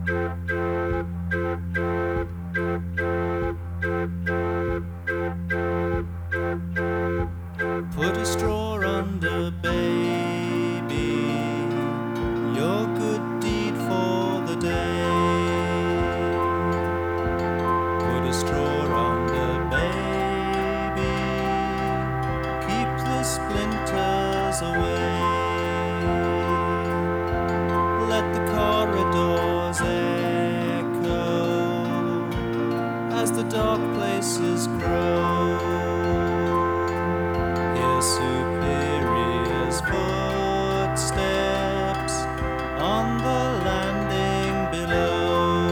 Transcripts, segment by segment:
Put a straw under baby, your good deed for the day. Put a straw under baby, keep the splinters away. Let the corridors echo as the dark places grow. Hear Superior's footsteps on the landing below.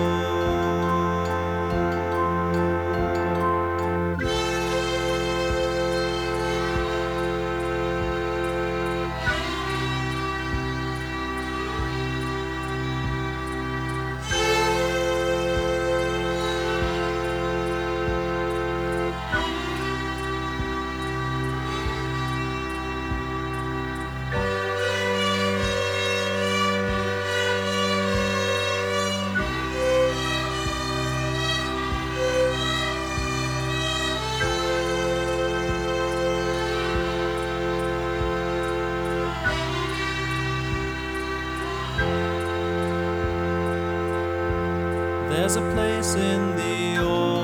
There's a place in the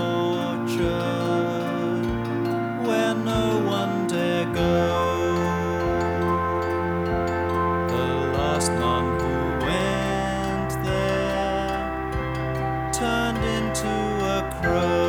orchard where no one dare go. The last nun who went there turned into a crow.